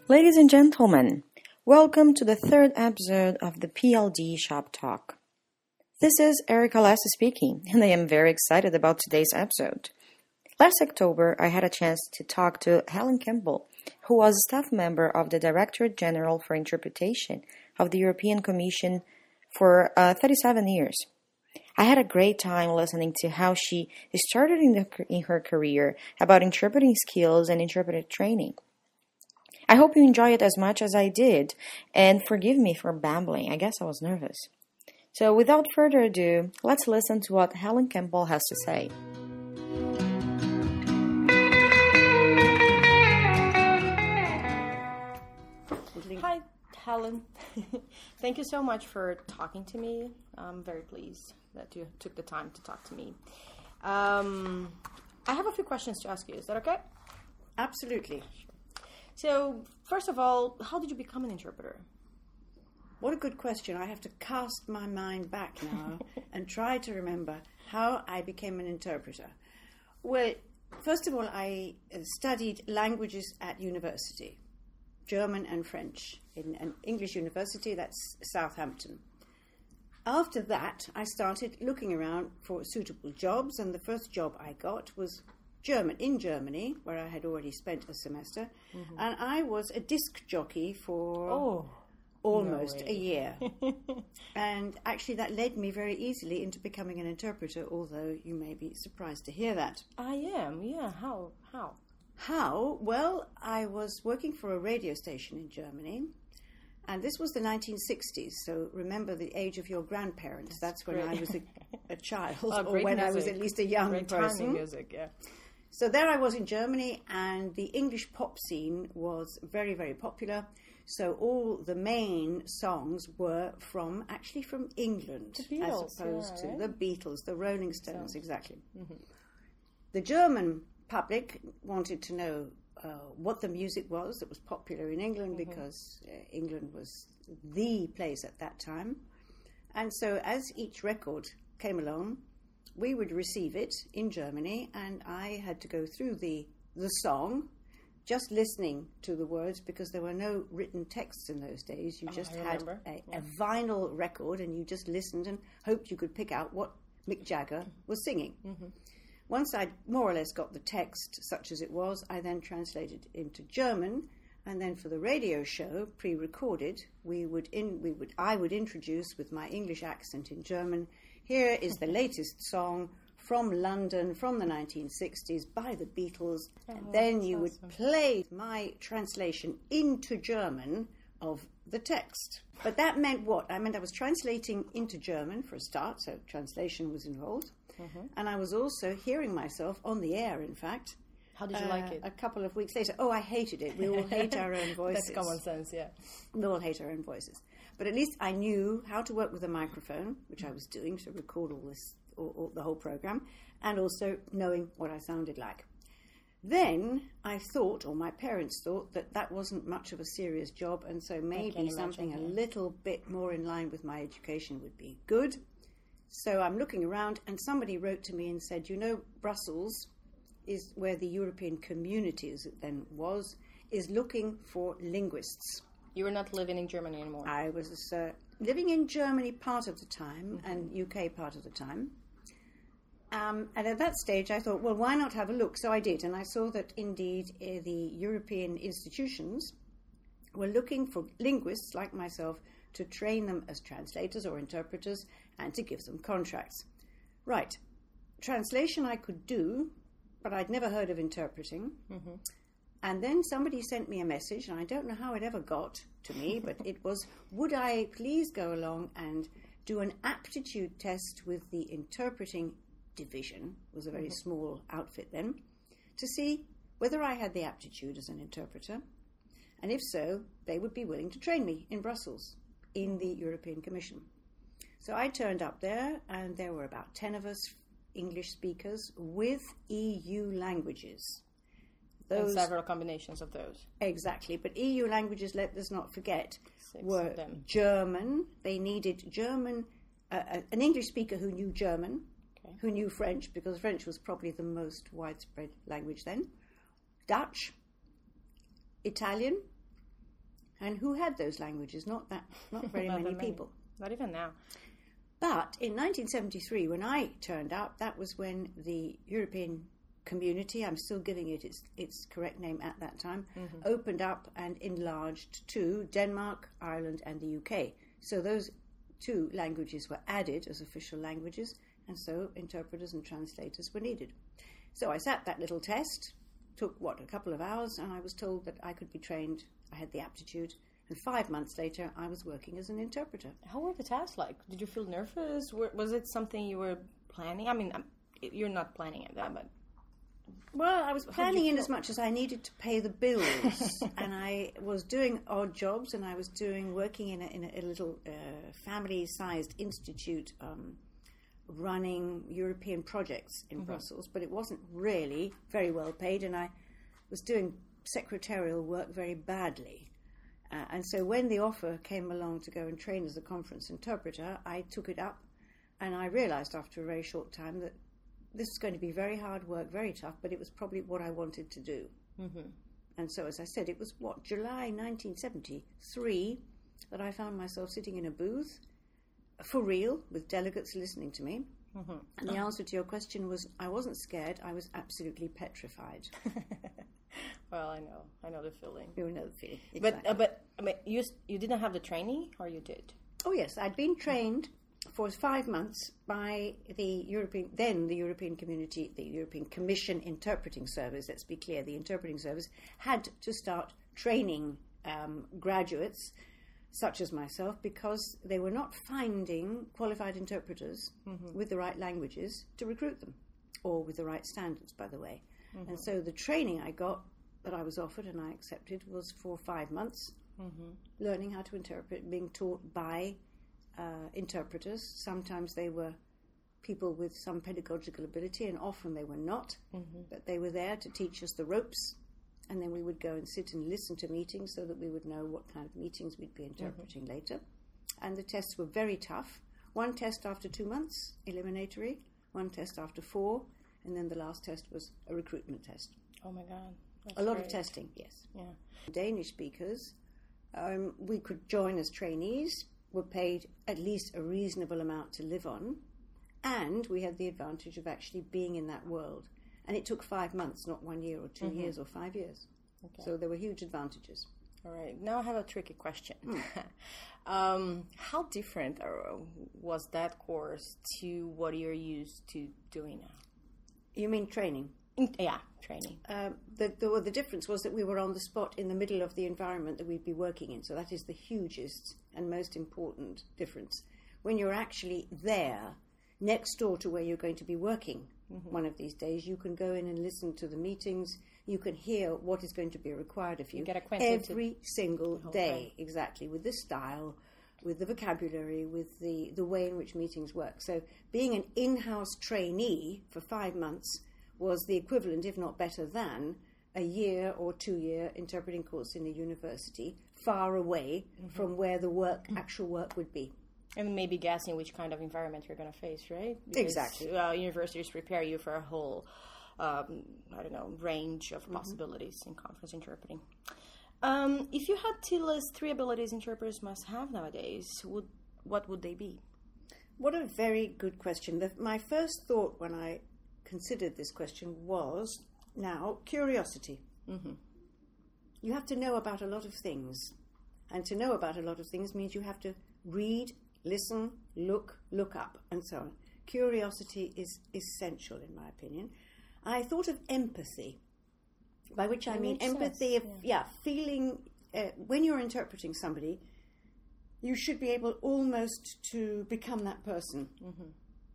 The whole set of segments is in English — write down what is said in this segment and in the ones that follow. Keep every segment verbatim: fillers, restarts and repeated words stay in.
Ladies and gentlemen, welcome to the third episode of the P L D Shop Talk. This is Erica Lassi speaking, and I am very excited about today's episode. Last October, I had a chance to talk to Helen Campbell, who was a staff member of the Directorate General for Interpretation of the European Commission for uh, thirty-seven years. I had a great time listening to how she started in, the, in her career about interpreting skills and interpreter training. I hope you enjoy it as much as I did, and forgive me for babbling. I guess I was nervous. So without further ado, let's listen to what Helen Campbell has to say. Hi, Helen. Thank you so much for talking to me. I'm very pleased that you took the time to talk to me. Um, I have a few questions to ask you. Is that okay? Absolutely. So, first of all, how did you become an interpreter? What a good question. I have to cast my mind back now and try to remember how I became an interpreter. Well, first of all, I studied languages at university, German and French, in an English university, that's Southampton. After that, I started looking around for suitable jobs, and the first job I got was German in Germany, where I had already spent a semester, mm-hmm. and I was a disc jockey for oh, almost no a year. And actually that led me very easily into becoming an interpreter, although you may be surprised to hear that. I am, yeah. How? How? How? Well, I was working for a radio station in Germany, and this was the nineteen sixties, so remember the age of your grandparents. That's, That's when great. I was a, a child, oh, or when music. I was at least a young great person. Music, yeah. So there I was in Germany, and the English pop scene was very, very popular. So all the main songs were from, actually from England, the Beatles, as opposed yeah, to right? the Beatles, the Rolling Stones, so, exactly. Mm-hmm. The German public wanted to know uh, what the music was that was popular in England, mm-hmm. because uh, England was the place at that time. And so as each record came along, we would receive it in Germany, and I had to go through the the song, just listening to the words, because there were no written texts in those days. You oh, just I had a, yeah. a vinyl record, and you just listened and hoped you could pick out what Mick Jagger was singing. Mm-hmm. Once I'd more or less got the text, such as it was, I then translated it into German, and then for the radio show, pre-recorded, we would in we would I would introduce with my English accent in German. Here is the latest song from London from the nineteen sixties by the Beatles. Oh, and then you awesome. would play my translation into German of the text. But that meant what? I meant I was translating into German for a start, so translation was involved. Mm-hmm. And I was also hearing myself on the air, in fact. How did you uh, like it? A couple of weeks later. Oh, I hated it. We all hate our own voices. That's common sense, yeah. We all hate our own voices. But at least I knew how to work with a microphone, which I was doing to record all this, all, all, the whole program, and also knowing what I sounded like. Then I thought, or my parents thought, that that wasn't much of a serious job, and so maybe something imagine, yeah. a little bit more in line with my education would be good. So I'm looking around, and somebody wrote to me and said, you know, Brussels is where the European Community, as it then was, is looking for linguists. You were not living in Germany anymore. I was uh, living in Germany part of the time, mm-hmm. and U K part of the time. Um, and at that stage I thought, well, why not have a look? So I did, and I saw that indeed uh, the European institutions were looking for linguists like myself to train them as translators or interpreters and to give them contracts. Right. Translation I could do, but I'd never heard of interpreting. Mm-hmm. And then somebody sent me a message, and I don't know how it ever got to me, but it was, would I please go along and do an aptitude test with the interpreting division, it was a very mm-hmm. small outfit then, to see whether I had the aptitude as an interpreter, and if so, they would be willing to train me in Brussels, in the European Commission. So I turned up there, and there were about ten of us English speakers with E U languages. Those, and several combinations of those. Exactly. But E U languages, let us not forget, Six were German. They needed German, uh, an English speaker who knew German, okay. who knew French, because French was probably the most widespread language then, Dutch, Italian, And who had those languages? Not that, not very Not many that many. people. Not even now. But in nineteen seventy-three, when I turned up, that was when the European Community, I'm still giving it its, its correct name at that time, mm-hmm. opened up and enlarged to Denmark, Ireland, and the U K. So those two languages were added as official languages, and so interpreters and translators were needed. So I sat that little test, took, what, a couple of hours, and I was told that I could be trained, I had the aptitude, and five months later I was working as an interpreter. How were the tasks like? Did you feel nervous? Was it something you were planning? I mean, you're not planning at that, but... Well, I was planning in as much as I needed to pay the bills, and I was doing odd jobs, and I was doing working in a, in a, a little uh, family-sized institute, um, running European projects in mm-hmm. Brussels, but it wasn't really very well paid, and I was doing secretarial work very badly. Uh, and so when the offer came along to go and train as a conference interpreter, I took it up, and I realized after a very short time that this is going to be very hard work, very tough, but it was probably what I wanted to do. Mm-hmm. And so, as I said, it was, what, July nineteen seventy-three that I found myself sitting in a booth, for real, with delegates listening to me. Mm-hmm. And the answer to your question was, I wasn't scared, I was absolutely petrified. Well, I know. I know the feeling. You know the feeling. Exactly. But, uh, but I mean, you, you didn't have the training, or you did? Oh, yes. I'd been trained for five months by the European, then the European Community, the European Commission Interpreting Service, let's be clear, the Interpreting Service had to start training um, graduates such as myself because they were not finding qualified interpreters mm-hmm. with the right languages to recruit them, or with the right standards, by the way. Mm-hmm. And so the training I got, that I was offered and I accepted, was for five months, mm-hmm. learning how to interpret, being taught by Uh, interpreters. Sometimes they were people with some pedagogical ability, and often they were not, mm-hmm. but they were there to teach us the ropes, and then we would go and sit and listen to meetings so that we would know what kind of meetings we'd be interpreting mm-hmm. later. And the tests were very tough. One test after two months, eliminatory, one test after four, and then the last test was a recruitment test. Oh my God. That's a lot great. of testing, yes. Yeah. Danish speakers, um, we could join as trainees, were paid at least a reasonable amount to live on, and we had the advantage of actually being in that world. And it took five months, not one year or two mm-hmm. years or five years. Okay. So there were huge advantages. All right. Now I have a tricky question. Mm. um, how different uh, was that course to what you're used to doing now? You mean training? Yeah, training. Um, the, the, well, the difference was that we were on the spot in the middle of the environment that we'd be working in. So that is the hugest and most important difference. When you're actually there, next door to where you're going to be working mm-hmm. one of these days, you can go in and listen to the meetings. You can hear what is going to be required of you, you get acquainted every single day, time. Exactly, with the style, with the vocabulary, with the, the way in which meetings work. So being an in-house trainee for five months was the equivalent, if not better than, a year or two-year interpreting course in a university, far away mm-hmm. from where the work, actual work would be. And maybe guessing which kind of environment you're going to face, right? Because, exactly. Uh, universities prepare you for a whole, um, I don't know, range of mm-hmm. possibilities in conference interpreting. Um, if you had to list three abilities interpreters must have nowadays, would what would they be? What a very good question. The, my first thought when I considered this question was, now, curiosity. Mm-hmm. You have to know about a lot of things. And to know about a lot of things means you have to read, listen, look, look up, and so on. Curiosity is essential, in my opinion. I thought of empathy, by which I That mean makes empathy sense. of, yeah. yeah, feeling, uh, when you're interpreting somebody, you should be able almost to become that person. Mm-hmm.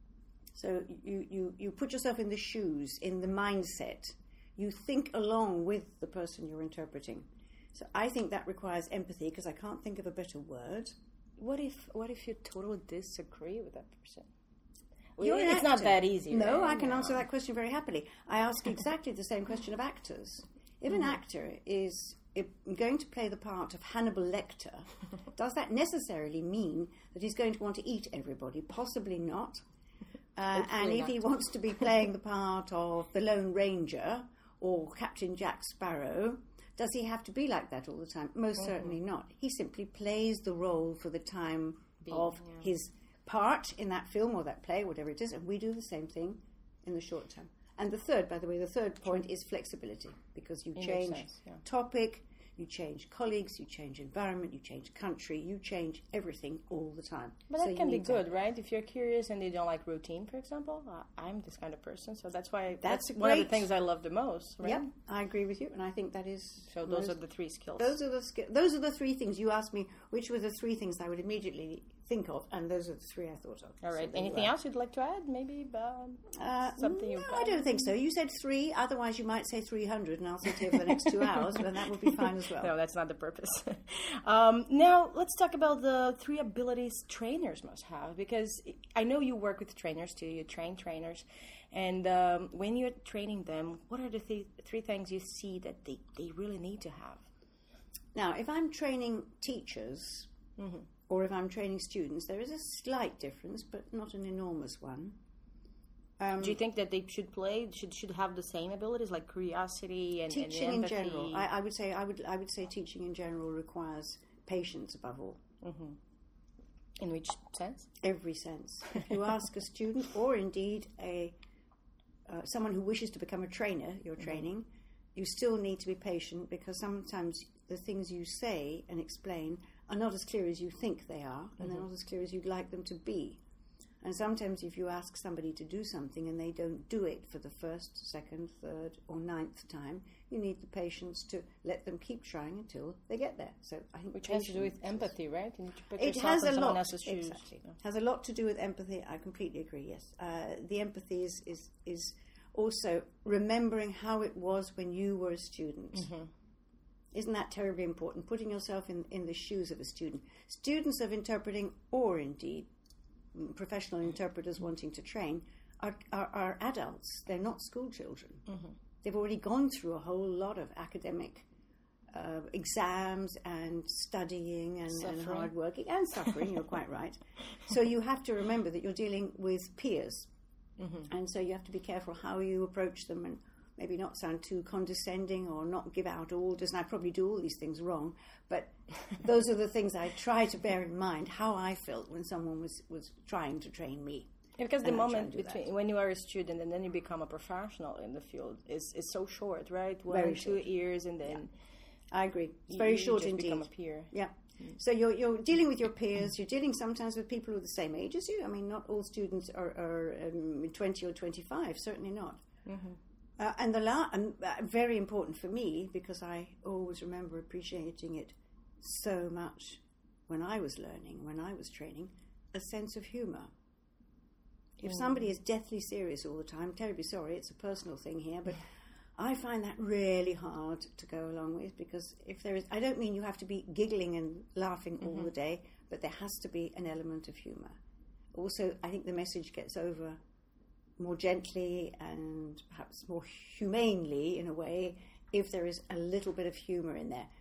So you, you, you put yourself in the shoes, in the mindset. You think along with the person you're interpreting. So I think that requires empathy, because I can't think of a better word. What if what if you totally disagree with that person? Well, You're it's an not actor. that easy. No, right? I can no. answer that question very happily. I ask exactly the same question of actors. If an actor is going to play the part of Hannibal Lecter, does that necessarily mean that he's going to want to eat everybody? Possibly not. Uh, and if not. he wants to be playing the part of the Lone Ranger or Captain Jack Sparrow, Does he have to be like that all the time? Most mm-hmm. certainly not. He simply plays the role for the time Being, of yeah. his part in that film or that play, whatever it is, and we do the same thing in the short term. And the third, by the way, the third point is flexibility, because you in change sense, yeah. topic, you change colleagues, you change environment, you change country, you change everything all the time. But so that can be good, to, right? If you're curious and you don't like routine, for example, uh, I'm this kind of person, so that's why that's, that's one of the things I love the most. Right? Yep, I agree with you, and I think that is. So those most, are the three skills. Those are the sk- those are the three things you asked me. Which were the three things I would immediately think of, and those are the three I thought of. All right. So anything else you'd like to add? Maybe um, uh, something you. No, I don't think so. You said three. Otherwise, you might say three hundred, and I'll sit here for the next two hours, and that would be fine as well. No, that's not the purpose. um, now, let's talk about the three abilities trainers must have, because I know you work with trainers too. You train trainers, and um, when you're training them, what are the th- three things you see that they, they really need to have? Now, if I'm training teachers. Mm-hmm. Or if I'm training students, there is a slight difference, but not an enormous one. Um, Do you think that they should play, should should have the same abilities, like curiosity and teaching and in general? I, I would say I would I would say teaching in general requires patience above all. Mm-hmm. In which sense? Every sense. If you ask a student, or indeed a uh, someone who wishes to become a trainer, you're mm-hmm. training, you still need to be patient, because sometimes the things you say and explain are not as clear as you think they are, and mm-hmm. they're not as clear as you'd like them to be. And sometimes if you ask somebody to do something and they don't do it for the first, second, third, or ninth time, you need the patience to let them keep trying until they get there. So I think Which has to do with empathy, right? You need to put it yourself has in a someone lot, else's shoes. Exactly. Yeah. Has a lot to do with empathy. I completely agree, yes. Uh, the empathy is, is, is also remembering how it was when you were a student. Mm-hmm. Isn't that terribly important? Putting yourself in, in the shoes of a student. Students of interpreting, or indeed professional interpreters wanting to train, are, are, are adults. They're not school children. Mm-hmm. They've already gone through a whole lot of academic uh, exams and studying and, and hard working and suffering, you're quite right. So you have to remember that you're dealing with peers. Mm-hmm. And so you have to be careful how you approach them, and maybe not sound too condescending or not give out orders, and I probably do all these things wrong, but those are the things I try to bear in mind, how I felt when someone was, was trying to train me. Yeah, because and the I moment between when you are a student and then you become a professional in the field is, is so short, right? One very or two short. years, and then... Yeah. I agree. It's very you, short you just indeed. become a peer. Yeah. Mm. So you're you're dealing with your peers. You're dealing sometimes with people who are the same age as you. I mean, not all students are, are um, twenty or twenty-five. Certainly not. Mm-hmm. Uh, and the la- and uh, very important for me, because I always remember appreciating it so much when I was learning, when I was training, a sense of humour. If mm. somebody is deathly serious all the time, I'm terribly sorry, it's a personal thing here, but I find that really hard to go along with, because if there is, I don't mean you have to be giggling and laughing mm-hmm. all the day, but there has to be an element of humour. Also, I think the message gets over more gently and perhaps more humanely, in a way, if there is a little bit of humour in there.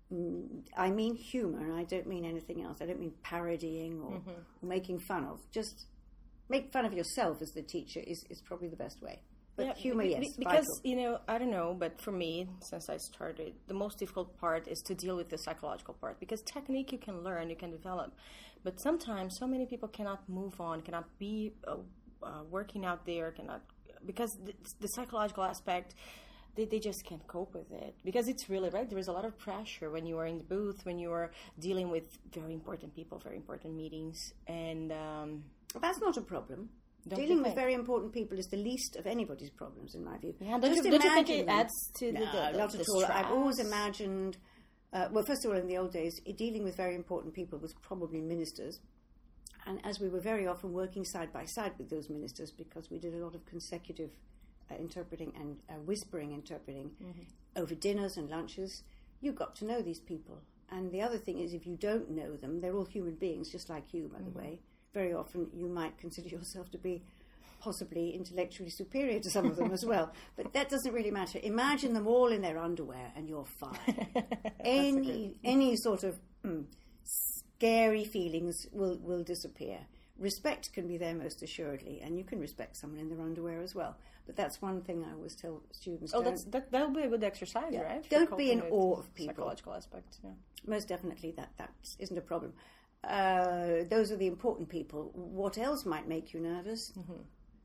I mean humour, and I don't mean anything else. I don't mean parodying or, mm-hmm. or making fun of. Just make fun of yourself as the teacher is, is probably the best way. But yeah, humour, yes. Because, vital. you know, I don't know, but for me, since I started, the most difficult part is to deal with the psychological part. Because technique you can learn, you can develop. But sometimes so many people cannot move on, cannot be uh, uh, working out there, cannot... Because the, the psychological aspect, they, they just can't cope with it. Because it's really, right, there is a lot of pressure when you are in the booth, when you are dealing with very important people, very important meetings. And... Um, well, that's not a problem. Don't Dealing with very important people is the least of anybody's problems, in my view. Yeah, don't, Just you, don't you think it them. adds to no, the, the, the not the at all. stress? I've always imagined, uh, well, first of all, in the old days, dealing with very important people was probably ministers. And as we were very often working side by side with those ministers, because we did a lot of consecutive uh, interpreting and uh, whispering interpreting mm-hmm. over dinners and lunches, you got to know these people. And the other thing is, if you don't know them, they're all human beings, just like you, by mm-hmm. the way. Very often you might consider yourself to be possibly intellectually superior to some of them as well. But that doesn't really matter. Imagine them all in their underwear and you're fine. any any sort of mm, scary feelings will, will disappear. respect can be there most assuredly, and you can respect someone in their underwear as well. But that's one thing I always tell students. Oh, that's, that that'll be a good exercise, yeah. right? Don't be in awe of people. Psychological aspects, yeah. Most definitely, that that isn't a problem. Uh, those are the important people. What else might make you nervous? Mm-hmm.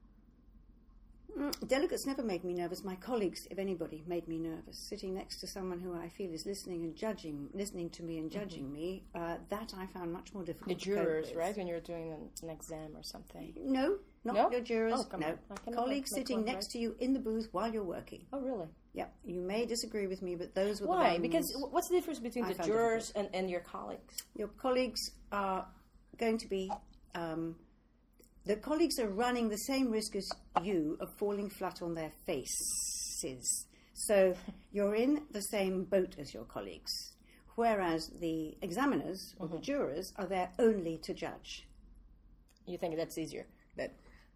Mm, delegates never made me nervous. My colleagues, if anybody, made me nervous. Sitting next to someone who I feel is listening and judging, listening to me and judging mm-hmm. me, uh, that I found much more difficult. The jurors, right? When you're doing an, an exam or something. No, not no? your jurors. Oh, come no, on. Colleagues sitting next right? to you in the booth while you're working. Oh, really? Yeah. You may disagree with me, but those were Why? the Because what's the difference between I the jurors and, and your colleagues? Your colleagues are going to be... Um, The colleagues are running the same risk as you of falling flat on their faces. So you're in the same boat as your colleagues, whereas the examiners or mm-hmm. the jurors are there only to judge. You think that's easier? That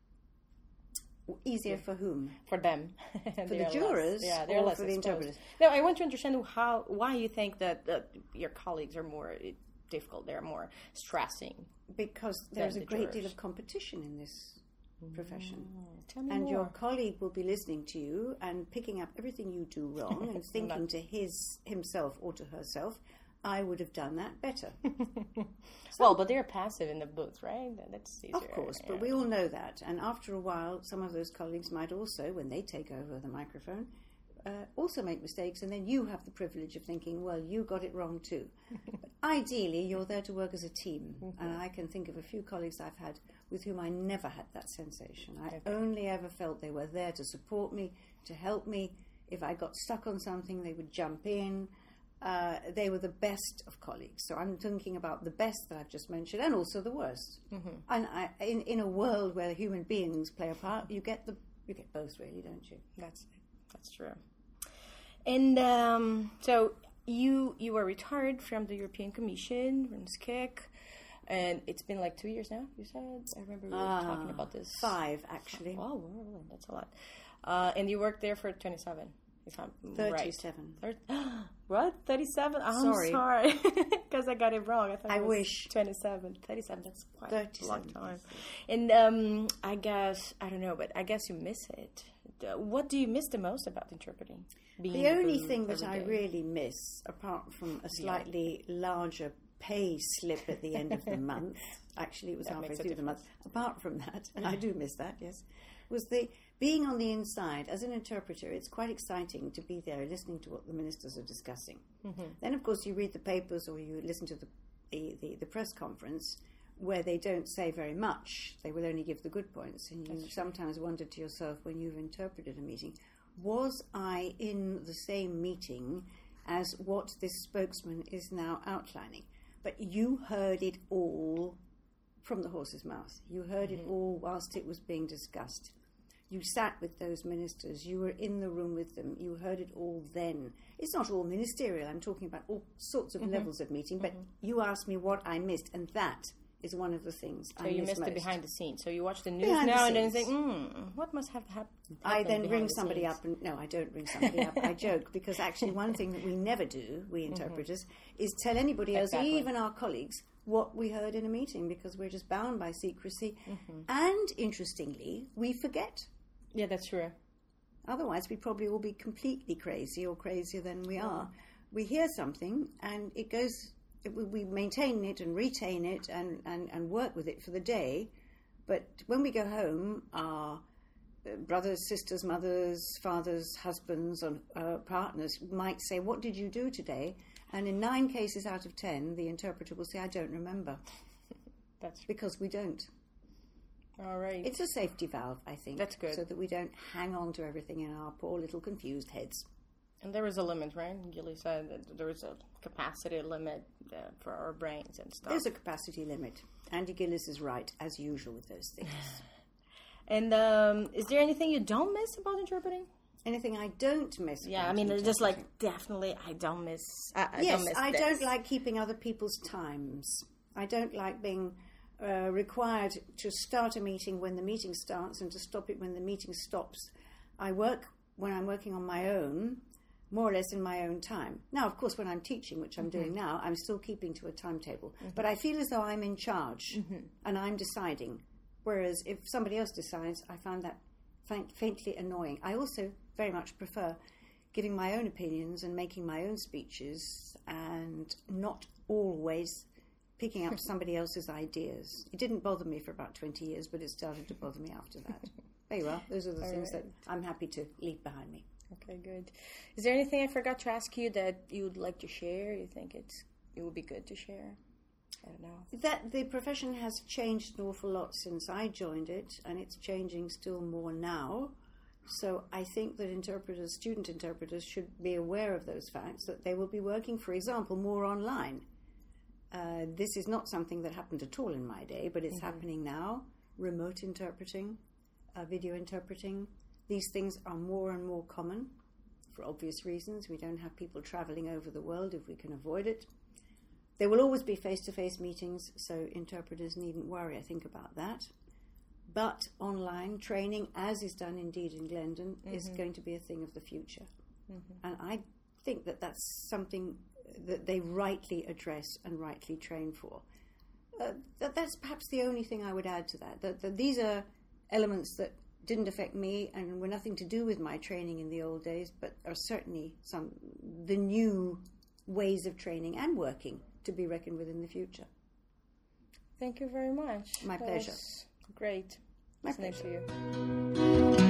Easier yeah. for whom? For them. For the jurors less, yeah, they're or less for the exposed. interpreters? No, I want to understand how why you think that, that your colleagues are more difficult, they're more stressing. Because there's a the great jurors. deal of competition in this profession. Mm, tell me and more. Your colleague will be listening to you and picking up everything you do wrong and thinking to his himself or to herself, I would have done that better. So, well, but they're passive in the booth, right? That's easier. Of course, yeah. but we all know that. And after a while, some of those colleagues might also, when they take over the microphone, uh, also make mistakes, and then you have the privilege of thinking, well, you got it wrong too. But ideally, you're there to work as a team. Mm-hmm. And I can think of a few colleagues I've had with whom I never had that sensation. I okay. only ever felt they were there to support me, to help me. If I got stuck on something, they would jump in. Uh, they were the best of colleagues. So I'm thinking about the best that I've just mentioned, and also the worst. Mm-hmm. And I, in in a world where human beings play a part, you get the you get both, really, don't you? That's that's true. And um, so you you were retired from the European Commission, from S C I C, and it's been like two years now. You said I remember we were uh, talking about this. Five, actually. Oh, wow, that's a lot. Uh, and you worked there for twenty-seven. If I'm thirty-seven. Right. thirty, what? thirty-seven? I'm sorry. sorry. Because I got it wrong. I thought I it was wish. twenty-seven. thirty-seven, that's quite a long time. Yes. And um, I guess, I don't know, but I guess you miss it. What do you miss the most about interpreting? Being the only thing that I really miss, apart from a slightly yeah. larger pay slip at the end of the month, actually it was that halfway through the month, apart from that, and I do miss that, yes, was the being on the inside. As an interpreter, it's quite exciting to be there listening to what the ministers are discussing. Mm-hmm. Then, of course, you read the papers or you listen to the, the, the, the press conference where they don't say very much. They will only give the good points. And you That's sometimes true. wonder to yourself when you've interpreted a meeting, was I in the same meeting as what this spokesman is now outlining? But you heard it all from the horse's mouth. You heard mm-hmm. it all whilst it was being discussed. You sat with those ministers. You were in the room with them. You heard it all then. It's not all ministerial. I'm talking about all sorts of mm-hmm. levels of meeting. But mm-hmm. you asked me what I missed, and that is one of the things so I you miss missed most. the behind the scenes. So you watch the news behind now the and then think, hmm, what must have happened? I then ring somebody scenes? up. and No, I don't ring somebody up. I joke, because actually one thing that we never do, we interpreters, mm-hmm. is tell anybody exactly. else, even our colleagues, what we heard in a meeting, because we're just bound by secrecy. Mm-hmm. And, interestingly, we forget. Yeah, that's true. Otherwise, we'd probably all be completely crazy or crazier than we yeah. are. We hear something, and it goes... we maintain it and retain it and, and, and work with it for the day. But when we go home, our brothers, sisters, mothers, fathers, husbands, and uh, partners might say, what did you do today? And in nine cases out of ten, the interpreter will say, I don't remember. That's because we don't. All right. It's a safety valve, I think. That's good. So that we don't hang on to everything in our poor little confused heads. And there is a limit, right? Gilly said that there is a capacity limit uh, for our brains and stuff. There's a capacity limit. Andy Gillis is right, as usual, with those things. And um, is there anything you don't miss about interpreting? Anything I don't miss? Yeah, I mean, just like, definitely, I don't miss. I, I yes, don't miss I this. don't like keeping other people's times. I don't like being uh, required to start a meeting when the meeting starts and to stop it when the meeting stops. I work when I'm working on my own more or less in my own time. Now, of course, when I'm teaching, which I'm mm-hmm. doing now, I'm still keeping to a timetable. Mm-hmm. But I feel as though I'm in charge mm-hmm. and I'm deciding. Whereas if somebody else decides, I find that faint, faintly annoying. I also very much prefer giving my own opinions and making my own speeches and not always picking up somebody else's ideas. It didn't bother me for about twenty years, but it started to bother me after that. There you are. Those are the All things right. that I'm happy to leave behind me. Okay, good. Is there anything I forgot to ask you that you would like to share? You think it's it would be good to share? I don't know. That the profession has changed an awful lot since I joined it, and it's changing still more now. So I think that interpreters, student interpreters, should be aware of those facts, that they will be working, for example, more online. Uh, this is not something that happened at all in my day, but it's mm-hmm. happening now. Remote interpreting, uh, video interpreting. These things are more and more common for obvious reasons. We don't have people traveling over the world if we can avoid it. There will always be face-to-face meetings, so interpreters needn't worry, I think, about that. But online training, as is done indeed in Glendon, mm-hmm. is going to be a thing of the future. Mm-hmm. And I think that that's something that they rightly address and rightly train for. Uh, that, that's perhaps the only thing I would add to that. That, that these are elements that didn't affect me and were nothing to do with my training in the old days, but are certainly some the new ways of training and working to be reckoned with in the future. Thank you very much. My that pleasure. Great. My listening pleasure. to you.